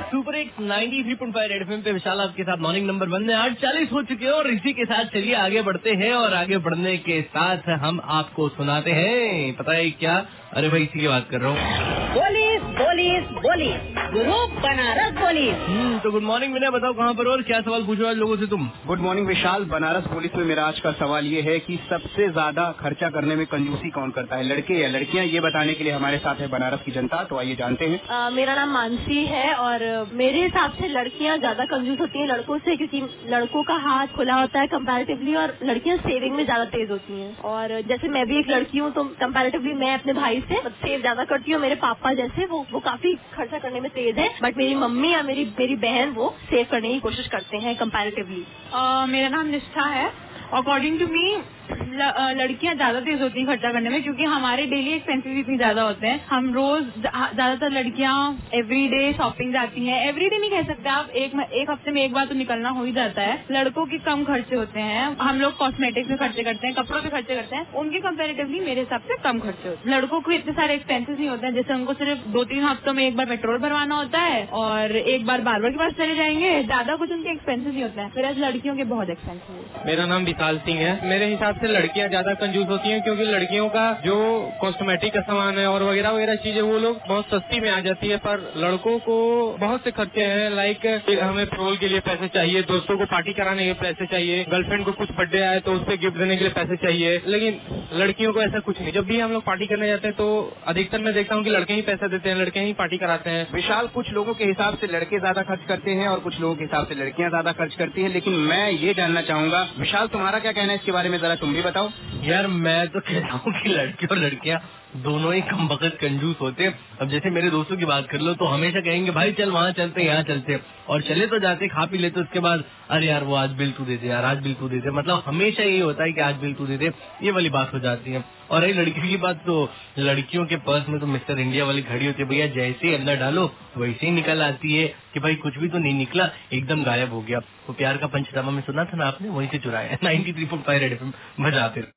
Super एक 93.5 red FM पे विशाल आपके साथ मॉर्निंग नंबर 1 में 8:40 हो चुके हैं और इसी के साथ चलिए आगे बढ़ते हैं और आगे बढ़ने के साथ हम आपको सुनाते हैं पता है क्या। अरे भाई इसी की बात कर रहा हूँ। Police police police group Banaras police. तो गुड मॉर्निंग विनय, बताओ कहाँ पर हो और क्या सवाल पूछो आज लोगों से तुम। Good morning Vishal. Banaras police में मेरा आज का सवाल ये है कि सबसे ज्यादा खर्चा करने में कंजूसी कौन करता है, लड़के या लड़कियां? ये बताने के लिए हमारे साथ है बनारस की जनता, तो आइए जानते हैं। मेरा नाम मानसी है और मेरे हिसाब से लड़कियां ज्यादा कंजूस होती हैं लड़कों से, क्योंकि लड़कों का हाथ खुला होता है कंपैरेटिवली और लड़कियां सेविंग में ज्यादा तेज होती हैं। और जैसे मैं भी एक लड़की हूँ तो कंपैरेटिवली मैं अपने भाई से सेव ज्यादा करती हूँ। मेरे पापा जैसे वो काफी खर्चा करने में तेज है, बट मेरी मम्मी या मेरी बहन वो सेव करने की कोशिश करते हैं कंपैरेटिवली। मेरा नाम निष्ठा है। अकॉर्डिंग टू मी लड़कियां ज्यादा तेज होती हैं खर्चा करने में, क्योंकि हमारे डेली एक्सपेंसेस इतनी ज्यादा होते हैं। हम रोज ज्यादातर लड़कियां एवरीडे शॉपिंग जाती हैं। एवरीडे नहीं कह सकते आप, एक हफ्ते में एक बार तो निकलना हो ही जाता है। लड़कों के कम खर्चे होते हैं। हम लोग कॉस्मेटिक्स में खर्चे करते हैं, कपड़ों पे खर्चे करते हैं। उनके कंपेरेटिवली मेरे हिसाब से कम खर्चे होते हैं। लड़कों को इतने सारे एक्सपेंसेस नहीं होते हैं, जैसे उनको सिर्फ 2-3 हफ्तों में एक बार पेट्रोल भरवाना होता है और एक बार बार्बर के पास चले जाएंगे। ज्यादा कुछ उनके एक्सपेंसेस नहीं होते हैं, फिर लड़कियों के बहुत एक्सपेंसिव होते हैं। मेरा नाम विशाल सिंह है। मेरे हिसाब से लड़कियां ज्यादा कंजूस होती हैं, क्योंकि लड़कियों का जो कॉस्मेटिक का सामान है और वगैरह वगैरह चीजें वो लोग बहुत सस्ती में आ जाती है। पर लड़कों को बहुत से खर्चे हैं, लाइक हमें पेट्रोल के लिए पैसे चाहिए, दोस्तों को पार्टी कराने के पैसे चाहिए, गर्लफ्रेंड को कुछ बर्थडे आए तो उससे गिफ्ट देने के लिए पैसे चाहिए। लेकिन लड़कियों को ऐसा कुछ नहीं। जब भी हम लोग पार्टी करने जाते हैं तो अधिकतर मैं देखता हूँ कि लड़के ही पैसे देते हैं, लड़के ही पार्टी कराते हैं। विशाल, कुछ लोगों के हिसाब से लड़के ज्यादा खर्च करते हैं और कुछ लोगों के हिसाब से लड़कियां ज्यादा खर्च करती हैं, लेकिन मैं ये जानना चाहूंगा विशाल तुम्हारा क्या कहना है इसके बारे में, जरा तुम भी बताओ। यार मैं तो कहता हूँ कि लड़के और लड़कियां दोनों ही कम वक्त कंजूस होते हैं। अब जैसे मेरे दोस्तों की बात कर लो तो हमेशा कहेंगे भाई चल वहाँ चलते यहाँ चलते, और चले तो जाते, खा पी लेते, उसके बाद अरे यार वो आज बिल तू दे दे, यार आज बिल तू दे दे। मतलब हमेशा यही होता है कि आज बिल तू दे दे, ये वाली बात हो जाती है। और रही लड़कियों की बात, तो लड़कियों के पर्स में तो मिस्टर इंडिया वाली घड़ी होती है, भैया जैसे ही अंदर डालो वैसे ही निकल आती है कि भाई कुछ भी तो नहीं निकला, एकदम गायब हो गया। वो प्यार का पंचनामा में सुना था ना आपने, वहीं से चुराया। 93.5 रेड एफएम बजाते।